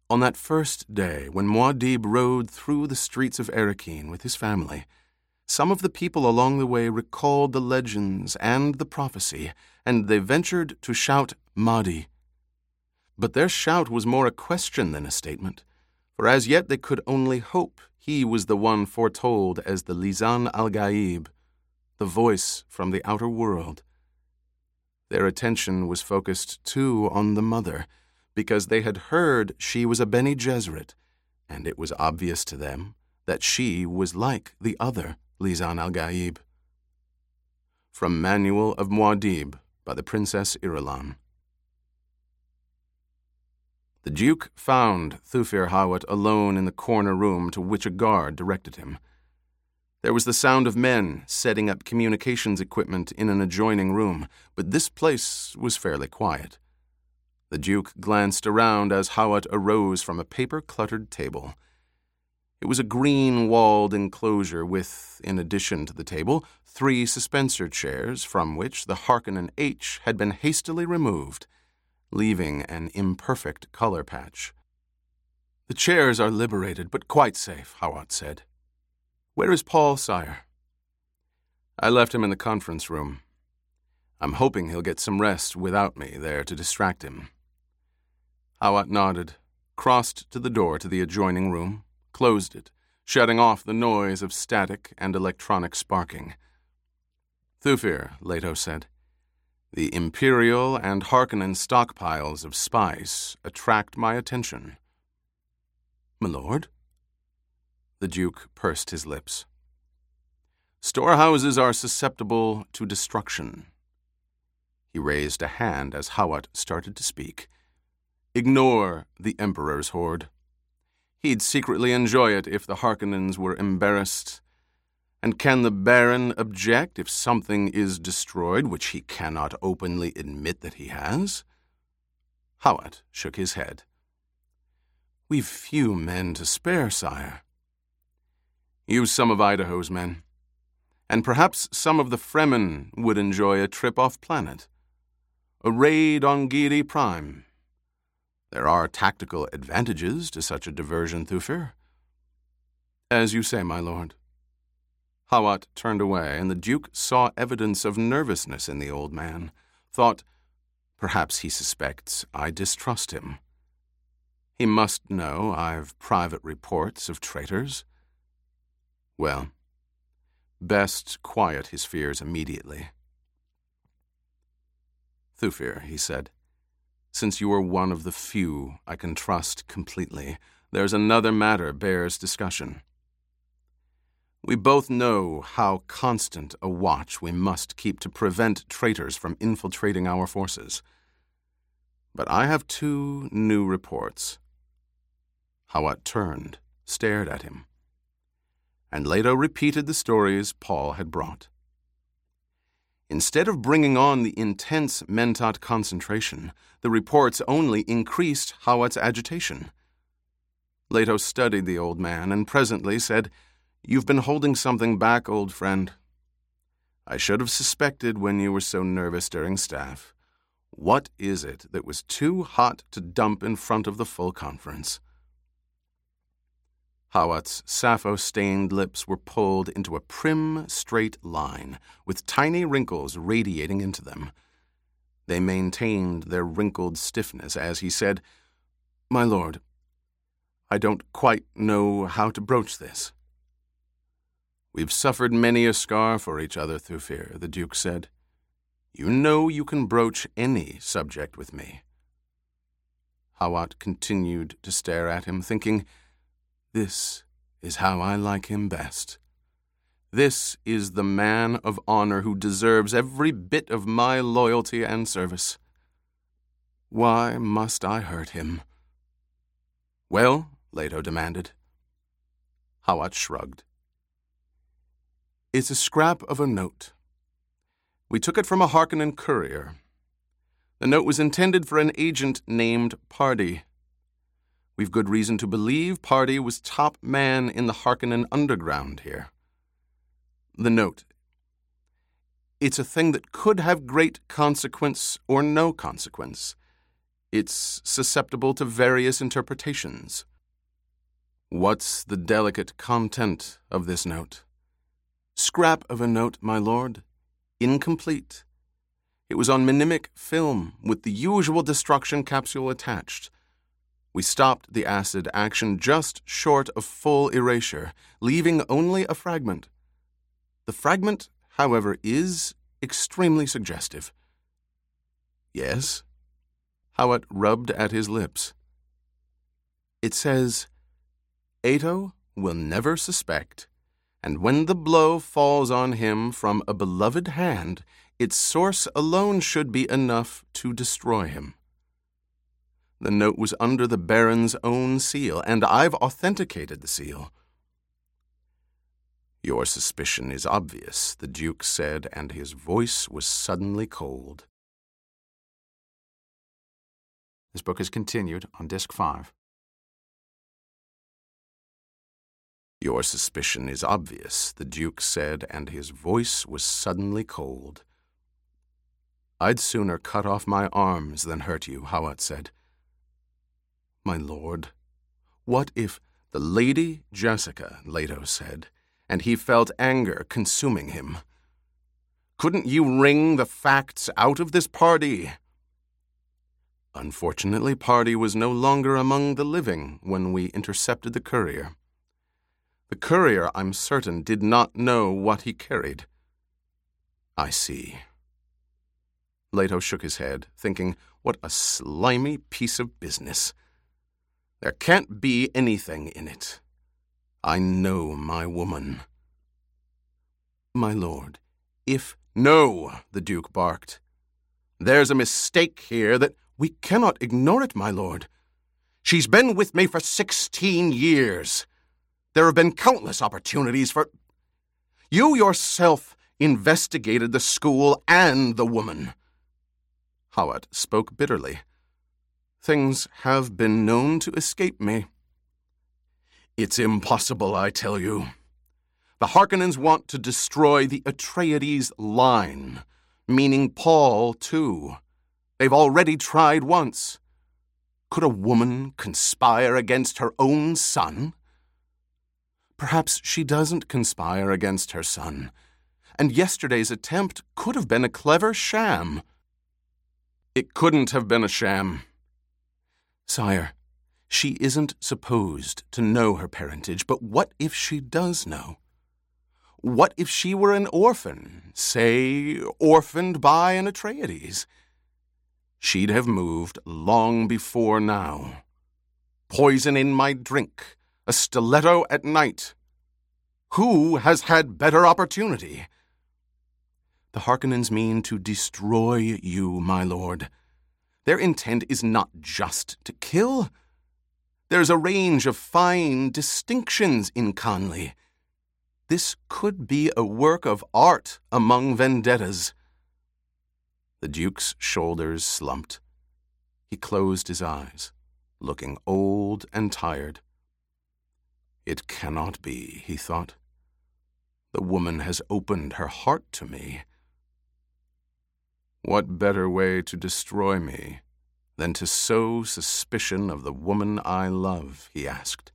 On that first day, when Muad'Dib rode through the streets of Arrakeen with his family, some of the people along the way recalled the legends and the prophecy, and they ventured to shout Mahdi. But their shout was more a question than a statement, for as yet they could only hope he was the one foretold as the Lisan al-Gaib, the voice from the outer world. Their attention was focused, too, on the mother, because they had heard she was a Bene Gesserit, and it was obvious to them that she was like the other Lisan al-Gaib. From Manual of Muad'Dib by the Princess Irulan. The Duke found Thufir Hawat alone in the corner room to which a guard directed him. There was the sound of men setting up communications equipment in an adjoining room, but this place was fairly quiet. The Duke glanced around as Hawat arose from a paper-cluttered table. It was a green-walled enclosure with, in addition to the table, 3 suspenser chairs from which the Harkonnen H had been hastily removed, leaving an imperfect color patch. "The chairs are liberated, but quite safe," Hawat said. "Where is Paul, sire?" "I left him in the conference room. I'm hoping he'll get some rest without me there to distract him." Hawat nodded, crossed to the door to the adjoining room, closed it, shutting off the noise of static and electronic sparking. "Thufir," Leto said, "the Imperial and Harkonnen stockpiles of spice attract my attention." "My lord?" The Duke pursed his lips. "Storehouses are susceptible to destruction." He raised a hand as Hawat started to speak. "Ignore the Emperor's hoard. He'd secretly enjoy it if the Harkonnens were embarrassed. And can the Baron object if something is destroyed which he cannot openly admit that he has?" Hawat shook his head. "We've few men to spare, sire." "Use some of Idaho's men. And perhaps some of the Fremen would enjoy a trip off-planet. A raid on Giedi Prime. There are tactical advantages to such a diversion, Thufir." "As you say, my lord." Hawat turned away, and the Duke saw evidence of nervousness in the old man, thought, perhaps he suspects I distrust him. He must know I've private reports of traitors. Well, best quiet his fears immediately. "Thufir," he said, "since you are one of the few I can trust completely, there's another matter bears discussion. We both know how constant a watch we must keep to prevent traitors from infiltrating our forces. But I have 2 new reports." Hawat turned, stared at him, and Leto repeated the stories Paul had brought. Instead of bringing on the intense Mentat concentration, the reports only increased Hawat's agitation. Leto studied the old man and presently said, "You've been holding something back, old friend. I should have suspected when you were so nervous during staff. What is it that was too hot to dump in front of the full conference?" Hawat's sappho-stained lips were pulled into a prim, straight line, with tiny wrinkles radiating into them. They maintained their wrinkled stiffness as he said, "My lord, I don't quite know how to broach this." "We've suffered many a scar for each other, Thufir," the Duke said. "You know you can broach any subject with me." Hawat continued to stare at him, thinking, "This is how I like him best. This is the man of honor who deserves every bit of my loyalty and service. Why must I hurt him?" "Well?" Leto demanded. Hawat shrugged. "It's a scrap of a note. We took it from a Harkonnen courier. The note was intended for an agent named Pardee. We've good reason to believe Pardee was top man in the Harkonnen underground here. The note. It's a thing that could have great consequence or no consequence. It's susceptible to various interpretations. What's the delicate content of this note? Scrap of a note, my lord. Incomplete. It was on minimic film with the usual destruction capsule attached. We stopped the acid action just short of full erasure, leaving only a fragment. The fragment, however, is extremely suggestive. Yes? Hawat rubbed at his lips. It says, Ato will never suspect, and when the blow falls on him from a beloved hand, its source alone should be enough to destroy him. The note was under the Baron's own seal, and I've authenticated the seal. Your suspicion is obvious, the Duke said, and his voice was suddenly cold. This book is continued on Disc 5. Your suspicion is obvious, the Duke said, and his voice was suddenly cold. I'd sooner cut off my arms than hurt you, Hawat said. My lord, what if the Lady Jessica, Leto said, and he felt anger consuming him. Couldn't you wring the facts out of this party? Unfortunately, Party was no longer among the living when we intercepted the courier. The courier, I'm certain, did not know what he carried. I see. Leto shook his head, thinking, what a slimy piece of business. There can't be anything in it. I know my woman. My lord, if... No, the Duke barked. There's a mistake here that... We cannot ignore it, my lord. She's been with me for 16 years. There have been countless opportunities for... You yourself investigated the school and the woman. Hawat spoke bitterly. Things have been known to escape me. It's impossible, I tell you. The Harkonnens want to destroy the Atreides line, meaning Paul, too. They've already tried once. Could a woman conspire against her own son? Perhaps she doesn't conspire against her son, and yesterday's attempt could have been a clever sham. It couldn't have been a sham. Sire, she isn't supposed to know her parentage, but what if she does know? What if she were an orphan, say, orphaned by an Atreides? She'd have moved long before now. Poison in my drink, a stiletto at night. Who has had better opportunity? The Harkonnens mean to destroy you, my lord. Their intent is not just to kill. There's a range of fine distinctions in Conley. This could be a work of art among vendettas. The Duke's shoulders slumped. He closed his eyes, looking old and tired. It cannot be, he thought. The woman has opened her heart to me. What better way to destroy me than to sow suspicion of the woman I love, he asked.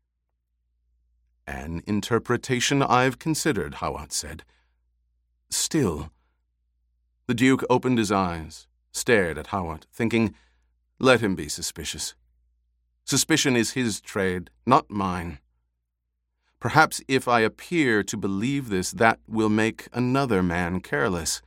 An interpretation I've considered, Hawat said. Still... The Duke opened his eyes, stared at Hawat, thinking, let him be suspicious. Suspicion is his trade, not mine. Perhaps if I appear to believe this, that will make another man careless.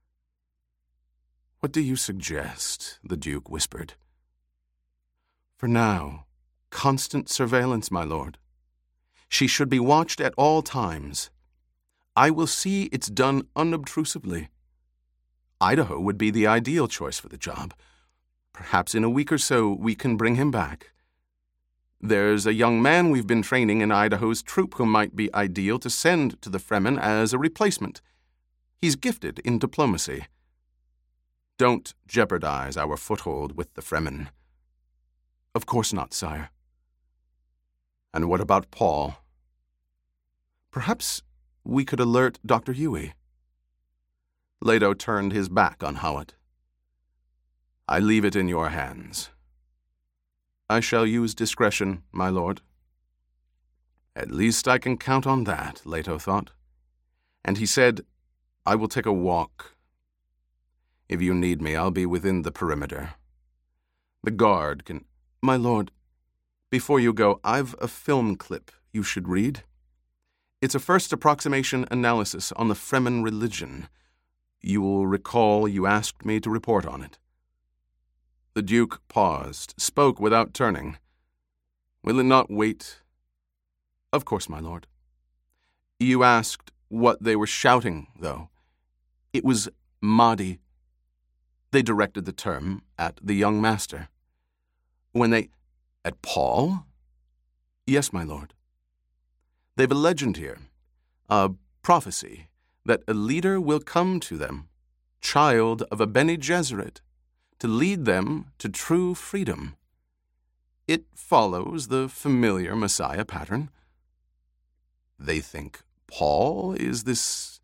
What do you suggest? The Duke whispered. For now, constant surveillance, my lord. She should be watched at all times. I will see it's done unobtrusively. Idaho would be the ideal choice for the job. Perhaps in a week or so we can bring him back. There's a young man we've been training in Idaho's troop who might be ideal to send to the Fremen as a replacement. He's gifted in diplomacy. Don't jeopardize our foothold with the Fremen. Of course not, sire. And what about Paul? Perhaps we could alert Dr. Yueh. Leto turned his back on Hawat. I leave it in your hands." "I shall use discretion, my lord." "At least I can count on that," Leto thought. And he said, "I will take a walk. If you need me, I'll be within the perimeter. The guard can—" "My lord, before you go, I've a film clip you should read. It's a first approximation analysis on the Fremen religion. You will recall you asked me to report on it." The Duke paused, spoke without turning. "Will it not wait?" "Of course, my lord." "You asked what they were shouting, though. It was Mahdi. They directed the term at the young master. When they— "At Paul?" "Yes, my lord. They've a legend here, a prophecy, that a leader will come to them, child of a Bene Gesserit, to lead them to true freedom. It follows the familiar Messiah pattern. They think Paul is this...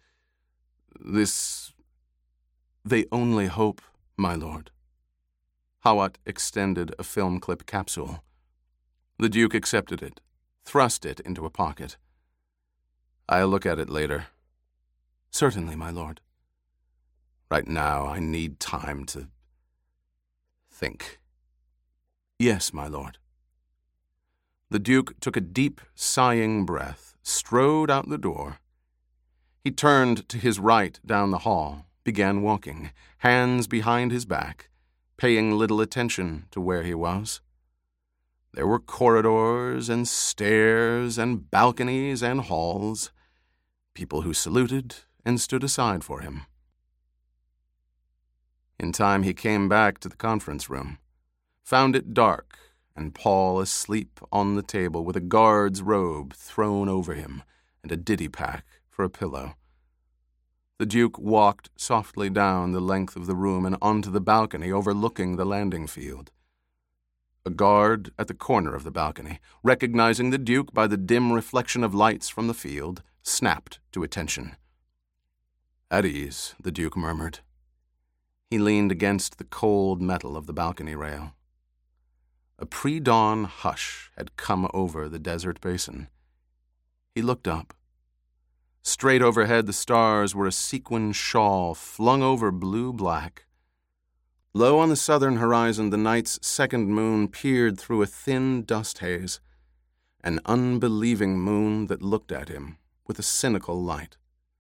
They only hope, my lord." Hawat extended a film clip capsule. The Duke accepted it, thrust it into a pocket. "I'll look at it later." "Certainly, my lord." "Right now, I need time to think." "Yes, my lord." The Duke took a deep, sighing breath, strode out the door. He turned to his right down the hall, began walking, hands behind his back, paying little attention to where he was. There were corridors and stairs and balconies and halls, people who saluted and stood aside for him. In time he came back to the conference room, found it dark and Paul asleep on the table with a guard's robe thrown over him and a ditty pack for a pillow. The Duke walked softly down the length of the room and onto the balcony overlooking the landing field. A guard at the corner of the balcony, recognizing the Duke by the dim reflection of lights from the field, snapped to attention. "At ease," the Duke murmured. He leaned against the cold metal of the balcony rail. A pre-dawn hush had come over the desert basin. He looked up. Straight overhead, the stars were a sequin shawl flung over blue-black. Low on the southern horizon, the night's second moon peered through a thin dust haze, an unbelieving moon that looked at him with a cynical light.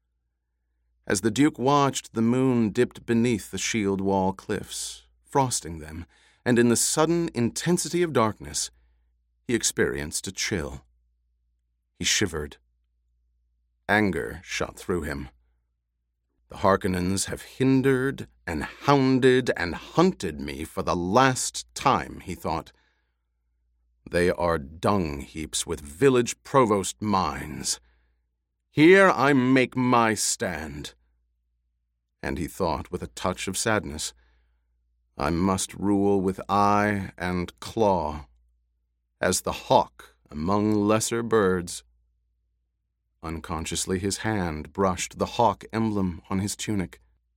As the Duke watched, the moon dipped beneath the shield wall cliffs, frosting them, and in the sudden intensity of darkness, he experienced a chill. He shivered. Anger shot through him. The Harkonnens have hindered and hounded and hunted me for the last time, he thought. They are dung heaps with village provost minds. Here I make my stand. And he thought with a touch of sadness, I must rule with eye and claw, as the hawk among lesser birds. Unconsciously his hand brushed the hawk emblem on his tunic.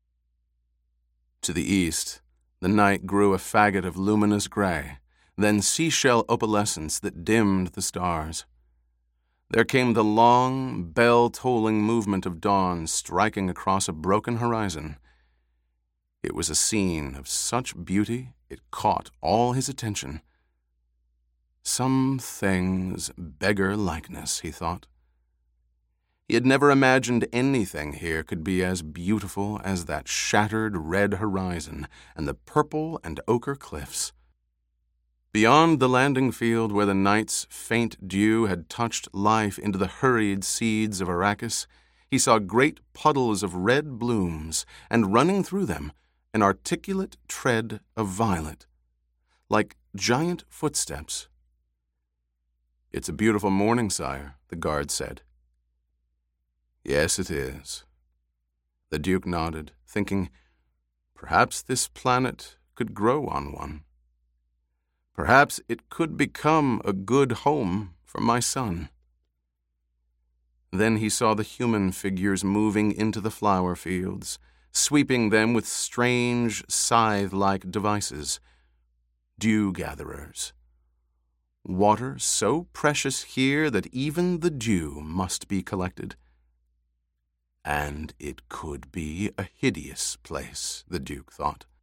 To the east, the night grew a faggot of luminous gray, then seashell opalescence that dimmed the stars. There came the long, bell-tolling movement of dawn striking across a broken horizon. It was a scene of such beauty it caught all his attention. Some things beggar likeness, he thought. He had never imagined anything here could be as beautiful as that shattered red horizon and the purple and ochre cliffs. Beyond the landing field where the night's faint dew had touched life into the hurried seeds of Arrakis, he saw great puddles of red blooms, and running through them, an articulate tread of violet, like giant footsteps. "It's a beautiful morning, sire," the guard said. "Yes, it is." The Duke nodded, thinking, perhaps this planet could grow on one. Perhaps it could become a good home for my son. Then he saw the human figures moving into the flower fields, sweeping them with strange, scythe-like devices. Dew-gatherers. Water so precious here that even the dew must be collected. And it could be a hideous place, the Duke thought.